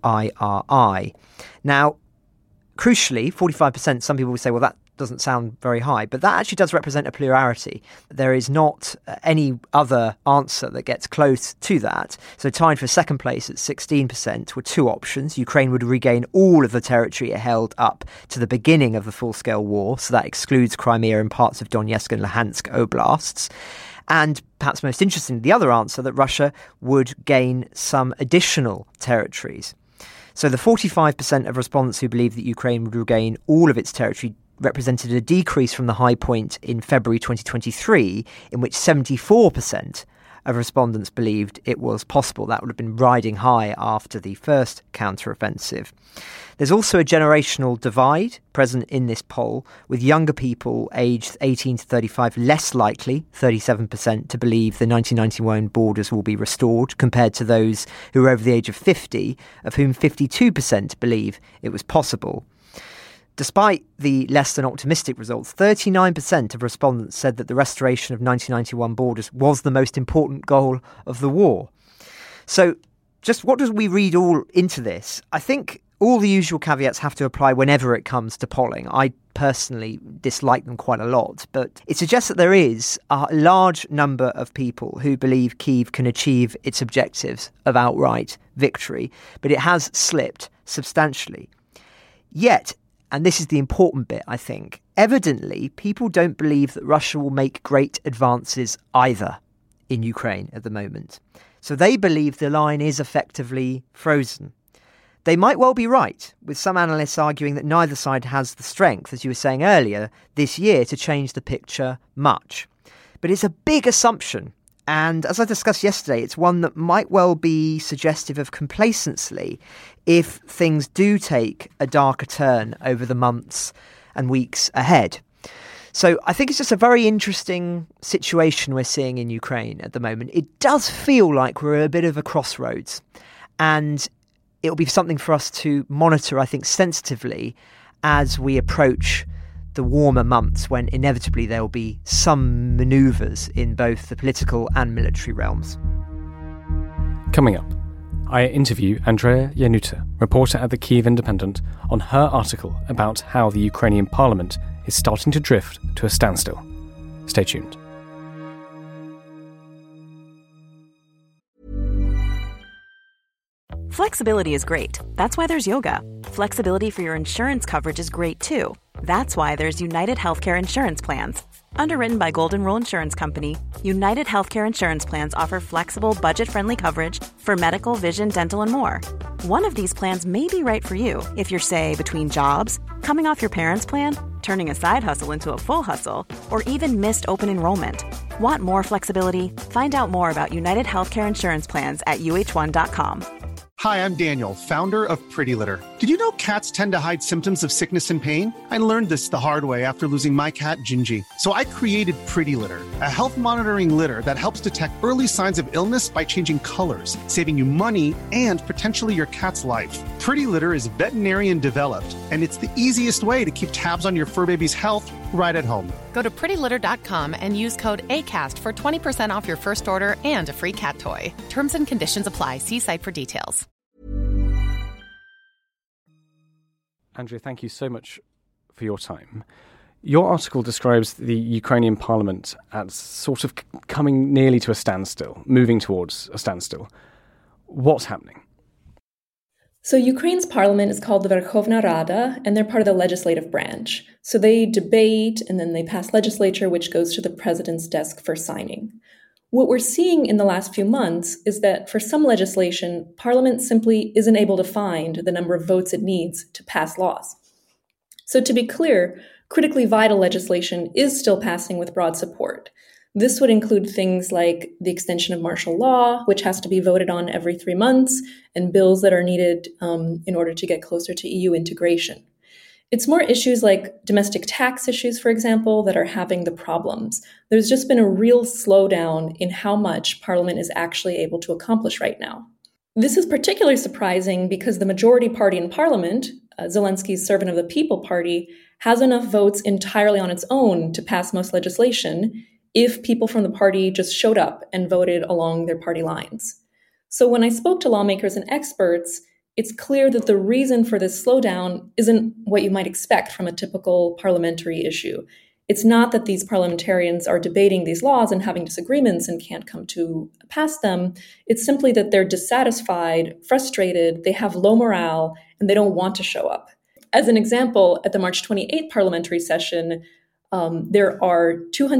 IRI. Now, crucially, 45%, some people would say, well, that doesn't sound very high, but that actually does represent a plurality. There is not any other answer that gets close to that. So tied for second place at 16% were two options. Ukraine would regain all of the territory it held up to the beginning of the full-scale war, so that excludes Crimea and parts of Donetsk and Luhansk oblasts. And perhaps most interesting, the other answer, that Russia would gain some additional territories. So the 45% of respondents who believe that Ukraine would regain all of its territory represented a decrease from the high point in February 2023, in which 74% of respondents believed it was possible. That would have been riding high after the first counteroffensive. There's also a generational divide present in this poll, with younger people aged 18 to 35 less likely, 37%, to believe the 1991 borders will be restored, compared to those who are over the age of 50, of whom 52% believe it was possible. Despite the less than optimistic results, 39% of respondents said that the restoration of 1991 borders was the most important goal of the war. So just what do we read all into this? I think all the usual caveats have to apply whenever it comes to polling. I personally dislike them quite a lot, but it suggests that there is a large number of people who believe Kyiv can achieve its objectives of outright victory, but it has slipped substantially. Yet, and this is the important bit, I think, evidently people don't believe that Russia will make great advances either in Ukraine at the moment. So they believe the line is effectively frozen. They might well be right, with some analysts arguing that neither side has the strength, as you were saying earlier, this year to change the picture much. But it's a big assumption. And as I discussed yesterday, it's one that might well be suggestive of complacency if things do take a darker turn over the months and weeks ahead. So I think it's just a very interesting situation we're seeing in Ukraine at the moment. It does feel like we're at a bit of a crossroads, and it'll be something for us to monitor, I think, sensitively as we approach the warmer months, when inevitably there will be some manoeuvres in both the political and military realms. Coming up, I interview Andrea Yanuta, reporter at the Kyiv Independent, on her article about how the Ukrainian parliament is starting to drift to a standstill. Stay tuned. Flexibility is great. That's why there's yoga. Flexibility for your insurance coverage is great too. That's why there's United Healthcare Insurance Plans. Underwritten by Golden Rule Insurance Company, United Healthcare Insurance Plans offer flexible, budget-friendly coverage for medical, vision, dental, and more. One of these plans may be right for you if you're, say, between jobs, coming off your parents' plan, turning a side hustle into a full hustle, or even missed open enrollment. Want more flexibility? Find out more about United Healthcare Insurance Plans at uh1.com. Hi, I'm Daniel, founder of Pretty Litter. Did you know cats tend to hide symptoms of sickness and pain? I learned this the hard way after losing my cat, Gingy. So I created Pretty Litter, a health monitoring litter that helps detect early signs of illness by changing colors, saving you money and potentially your cat's life. Pretty Litter is veterinarian developed, and it's the easiest way to keep tabs on your fur baby's health right at home. Go to prettylitter.com and use code ACAST for 20% off your first order and a free cat toy. Terms and conditions apply. See site for details. Andrea, thank you so much for your time. Your article describes the Ukrainian parliament as sort of coming nearly to a standstill, moving towards a standstill. What's happening? So Ukraine's parliament is called the Verkhovna Rada, and they're part of the legislative branch. So they debate, and then they pass legislature, which goes to the president's desk for signing. What we're seeing in the last few months is that for some legislation, Parliament simply isn't able to find the number of votes it needs to pass laws. So to be clear, critically vital legislation is still passing with broad support. This would include things like the extension of martial law, which has to be voted on every 3 months, and bills that are needed in order to get closer to EU integration. It's more issues like domestic tax issues, for example, that are having the problems. There's just been a real slowdown in how much Parliament is actually able to accomplish right now. This is particularly surprising because the majority party in Parliament, Zelensky's Servant of the People Party, has enough votes entirely on its own to pass most legislation if people from the party just showed up and voted along their party lines. So when I spoke to lawmakers and experts, it's clear that the reason for this slowdown isn't what you might expect from a typical parliamentary issue. It's not that these parliamentarians are debating these laws and having disagreements and can't come to pass them. It's simply that they're dissatisfied, frustrated, they have low morale, and they don't want to show up. As an example, at the March 28th parliamentary session, there are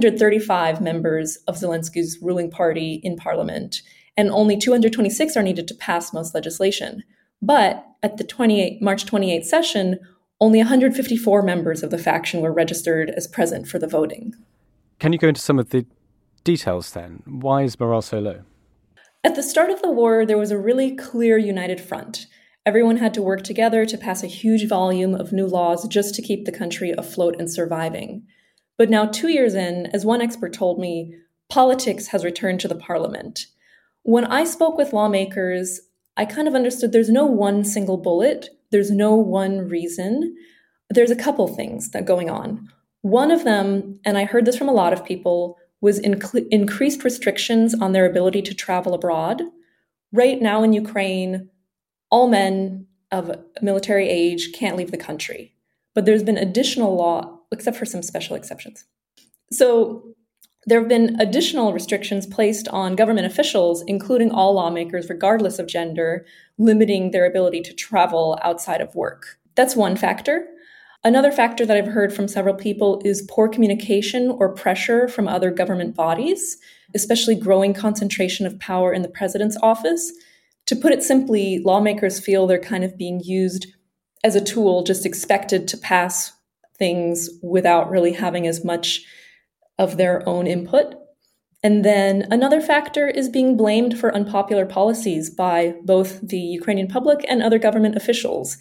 235 members of Zelensky's ruling party in parliament, and only 226 are needed to pass most legislation. But at the March 28th session, only 154 members of the faction were registered as present for the voting. Can you go into some of the details then? Why is morale so low? At the start of the war, there was a really clear united front. Everyone had to work together to pass a huge volume of new laws just to keep the country afloat and surviving. But now 2 years in, as one expert told me, politics has returned to the parliament. When I spoke with lawmakers, I kind of understood there's no one single bullet. There's no one reason. There's a couple things that are going on. One of them, and I heard this from a lot of people, was increased restrictions on their ability to travel abroad. Right now in Ukraine, all men of military age can't leave the country. But there's been additional law, except for some special exceptions. So there have been additional restrictions placed on government officials, including all lawmakers, regardless of gender, limiting their ability to travel outside of work. That's one factor. Another factor that I've heard from several people is poor communication or pressure from other government bodies, especially growing concentration of power in the president's office. To put it simply, lawmakers feel they're kind of being used as a tool, just expected to pass things without really having as much of their own input. And then another factor is being blamed for unpopular policies by both the Ukrainian public and other government officials.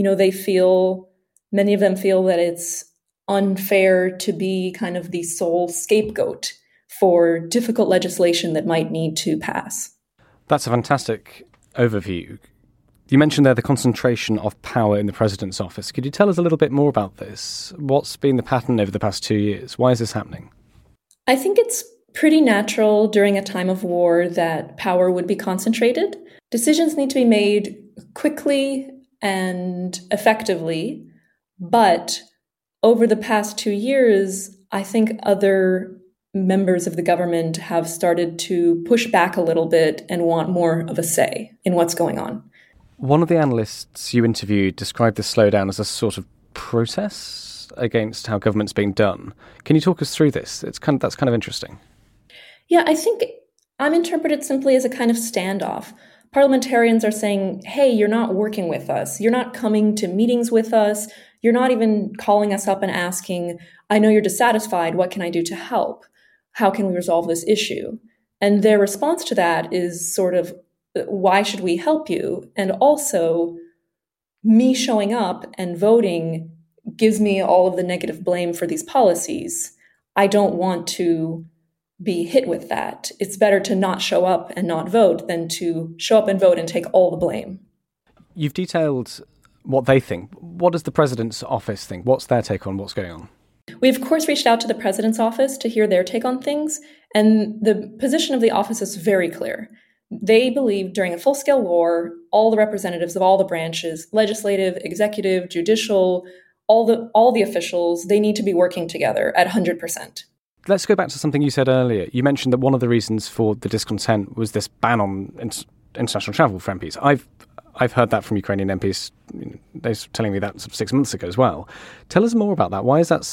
Many of them feel that it's unfair to be kind of the sole scapegoat for difficult legislation that might need to pass. That's a fantastic overview. You mentioned there the concentration of power in the president's office. Could you tell us a little bit more about this? What's been the pattern over the past 2 years? Why is this happening? I think it's pretty natural during a time of war that power would be concentrated. Decisions need to be made quickly and effectively, but over the past 2 years, I think other members of the government have started to push back a little bit and want more of a say in what's going on. One of the analysts you interviewed described this slowdown as a sort of process. against how government's being done. Can you talk us through this? That's kind of interesting. Yeah, I think I'm interpreted simply as a kind of standoff. Parliamentarians are saying, hey, you're not working with us. You're not coming to meetings with us. You're not even calling us up and asking, I know you're dissatisfied. What can I do to help? How can we resolve this issue? And their response to that is sort of, why should we help you? And also, me showing up and voting gives me all of the negative blame for these policies. I don't want to be hit with that. It's better to not show up and not vote than to show up and vote and take all the blame. You've detailed what they think. What does the president's office think? What's their take on what's going on? We, of course, reached out to the president's office to hear their take on things, and the position of the office is very clear. They believe during a full-scale war, all the representatives of all the branches, legislative, executive, judicial, all the officials, they need to be working together at 100%. Let's go back to something you said earlier. You mentioned that one of the reasons for the discontent was this ban on international travel for MPs. I've heard that from Ukrainian MPs. They're telling me that sort of 6 months ago as well. Tell us more about that. Why is that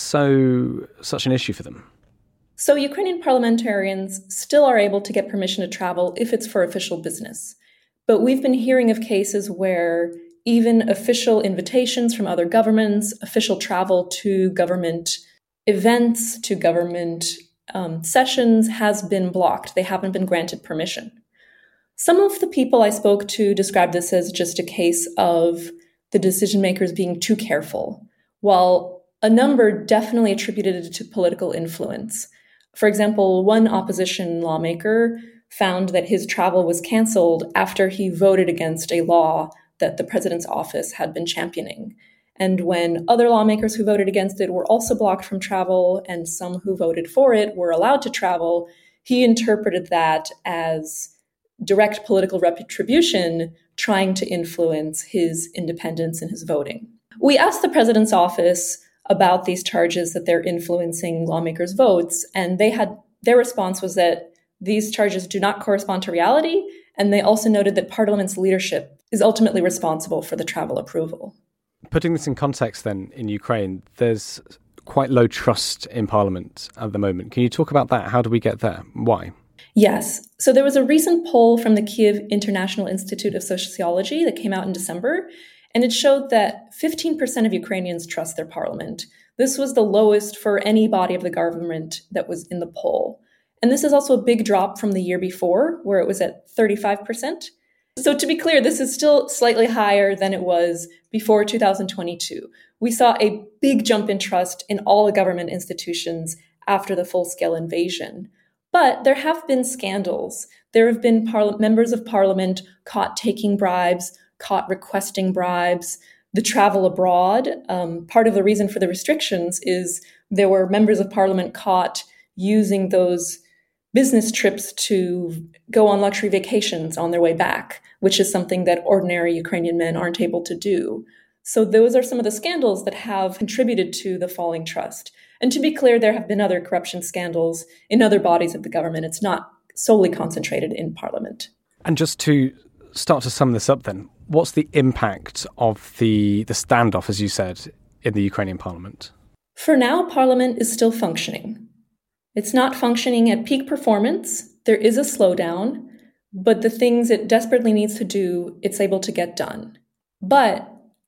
such an issue for them? So Ukrainian parliamentarians still are able to get permission to travel if it's for official business. But we've been hearing of cases where even official invitations from other governments, official travel to government events, to government sessions has been blocked. They haven't been granted permission. Some of the people I spoke to described this as just a case of the decision makers being too careful, while a number definitely attributed it to political influence. For example, one opposition lawmaker found that his travel was canceled after he voted against a law that the president's office had been championing. And when other lawmakers who voted against it were also blocked from travel, and some who voted for it were allowed to travel, he interpreted that as direct political retribution trying to influence his independence in his voting. We asked the president's office about these charges that they're influencing lawmakers' votes, and their response was that these charges do not correspond to reality, and they also noted that Parliament's leadership is ultimately responsible for the travel approval. Putting this in context then, in Ukraine, there's quite low trust in Parliament at the moment. Can you talk about that? How do we get there? Why? Yes. So there was a recent poll from the Kyiv International Institute of Sociology that came out in December, and it showed that 15% of Ukrainians trust their parliament. This was the lowest for any body of the government that was in the poll. And this is also a big drop from the year before, where it was at 35%. So to be clear, this is still slightly higher than it was before 2022. We saw a big jump in trust in all the government institutions after the full-scale invasion. But there have been scandals. There have been members of parliament caught taking bribes, caught requesting bribes, the travel abroad. Part of the reason for the restrictions is there were members of parliament caught using those business trips to go on luxury vacations on their way back, which is something that ordinary Ukrainian men aren't able to do. So those are some of the scandals that have contributed to the falling trust. And to be clear, there have been other corruption scandals in other bodies of the government. It's not solely concentrated in Parliament. And just to start to sum this up then, what's the impact of the standoff, as you said, in the Ukrainian Parliament? For now, Parliament is still functioning. It's not functioning at peak performance. There is a slowdown, but the things it desperately needs to do, it's able to get done. But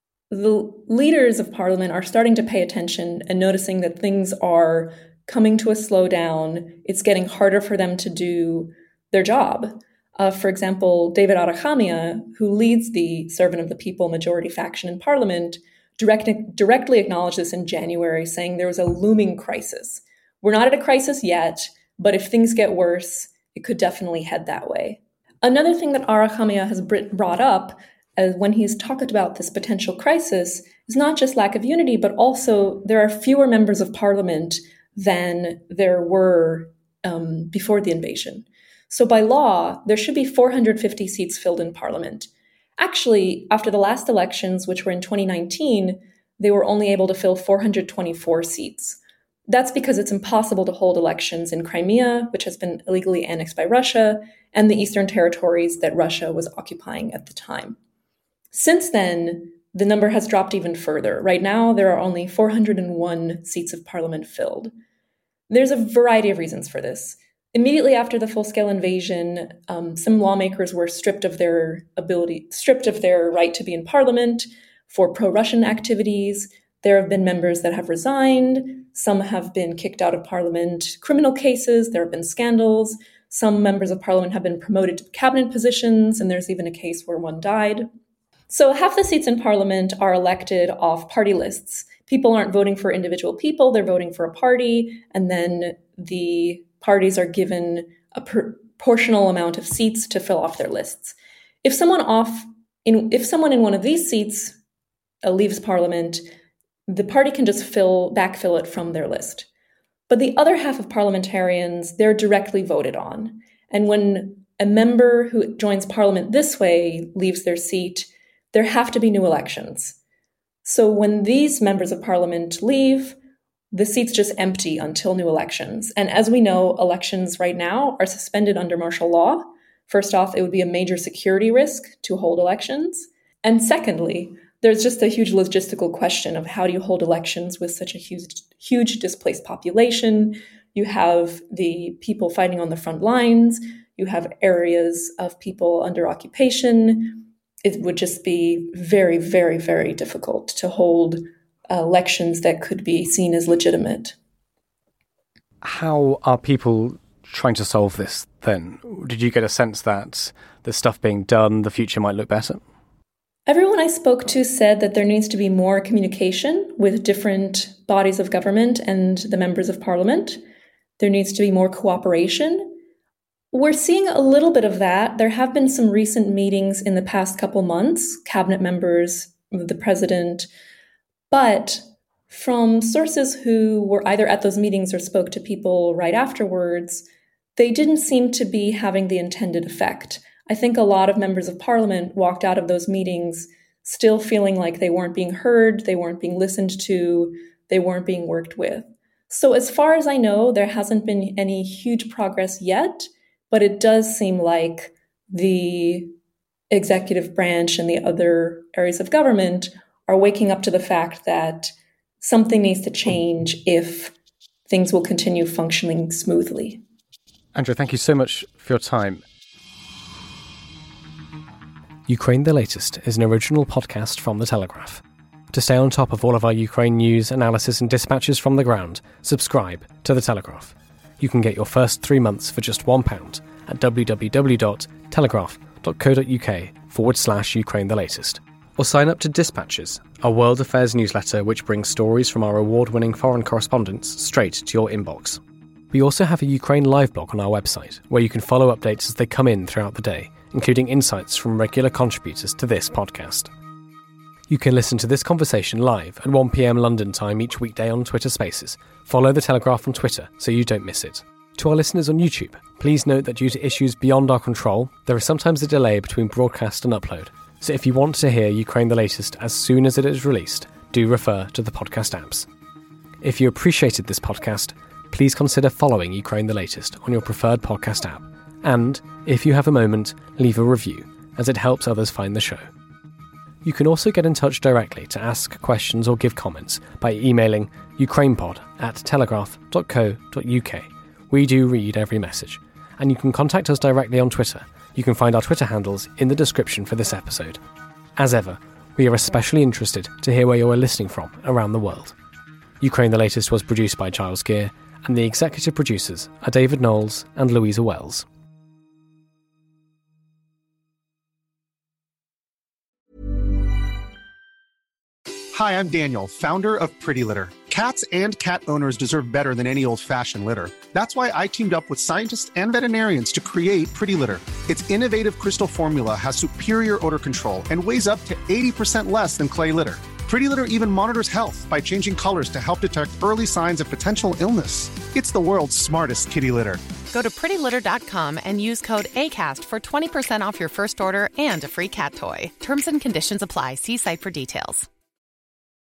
the leaders of Parliament are starting to pay attention and noticing that things are coming to a slowdown. It's getting harder for them to do their job. For example, David Arachamia, who leads the Servant of the People majority faction in Parliament, directly acknowledged this in January, saying there was a looming crisis. We're not at a crisis yet, but if things get worse, it could definitely head that way. Another thing that Arachamia has brought up when he's talked about this potential crisis is not just lack of unity, but also there are fewer members of parliament than there were before the invasion. So by law, there should be 450 seats filled in parliament. Actually, after the last elections, which were in 2019, they were only able to fill 424 seats. That's because it's impossible to hold elections in Crimea, which has been illegally annexed by Russia, and the eastern territories that Russia was occupying at the time. Since then, the number has dropped even further. Right now, there are only 401 seats of parliament filled. There's a variety of reasons for this. Immediately after the full-scale invasion, some lawmakers were stripped of their right to be in parliament for pro-Russian activities. There have been members that have resigned. Some have been kicked out of parliament. Criminal cases, there have been scandals. Some members of parliament have been promoted to cabinet positions, and there's even a case where one died. So half the seats in parliament are elected off party lists. People aren't voting for individual people, they're voting for a party, and then the parties are given a proportional amount of seats to fill off their lists. If someone in one of these seats leaves parliament, the party can just backfill it from their list. But the other half of parliamentarians, they're directly voted on. And when a member who joins parliament this way leaves their seat, there have to be new elections. So when these members of parliament leave, the seat's just empty until new elections. And as we know, elections right now are suspended under martial law. First off, it would be a major security risk to hold elections. And secondly, there's just a huge logistical question of how do you hold elections with such a huge displaced population. You have the people fighting on the front lines. You have areas of people under occupation. It would just be very, very, very difficult to hold elections that could be seen as legitimate. How are people trying to solve this then? Did you get a sense that there's stuff being done, the future might look better? Everyone I spoke to said that there needs to be more communication with different bodies of government and the members of parliament. There needs to be more cooperation. We're seeing a little bit of that. There have been some recent meetings in the past couple months, cabinet members, the president, but from sources who were either at those meetings or spoke to people right afterwards, they didn't seem to be having the intended effect. I think a lot of members of parliament walked out of those meetings still feeling like they weren't being heard, they weren't being listened to, they weren't being worked with. So as far as I know, there hasn't been any huge progress yet, but it does seem like the executive branch and the other areas of government are waking up to the fact that something needs to change if things will continue functioning smoothly. Andrea, thank you so much for your time. Ukraine the Latest is an original podcast from The Telegraph. To stay on top of all of our Ukraine news, analysis and dispatches from the ground, subscribe to The Telegraph. You can get your first 3 months for just £1 at www.telegraph.co.uk/Ukraine the Latest. Or sign up to Dispatches, our world affairs newsletter which brings stories from our award-winning foreign correspondents straight to your inbox. We also have a Ukraine live blog on our website, where you can follow updates as they come in throughout the day, including insights from regular contributors to this podcast. You can listen to this conversation live at 1 p.m. London time each weekday on Twitter Spaces. Follow The Telegraph on Twitter so you don't miss it. To our listeners on YouTube, please note that due to issues beyond our control, there is sometimes a delay between broadcast and upload. So if you want to hear Ukraine the Latest as soon as it is released, do refer to the podcast apps. If you appreciated this podcast, please consider following Ukraine the Latest on your preferred podcast app. And, if you have a moment, leave a review, as it helps others find the show. You can also get in touch directly to ask questions or give comments by emailing ukrainepod@telegraph.co.uk. We do read every message. And you can contact us directly on Twitter. You can find our Twitter handles in the description for this episode. As ever, we are especially interested to hear where you are listening from around the world. Ukraine the Latest was produced by Giles Gear, and the executive producers are David Knowles and Louisa Wells. Hi, I'm Daniel, founder of Pretty Litter. Cats and cat owners deserve better than any old-fashioned litter. That's why I teamed up with scientists and veterinarians to create Pretty Litter. Its innovative crystal formula has superior odor control and weighs up to 80% less than clay litter. Pretty Litter even monitors health by changing colors to help detect early signs of potential illness. It's the world's smartest kitty litter. Go to prettylitter.com and use code ACAST for 20% off your first order and a free cat toy. Terms and conditions apply. See site for details.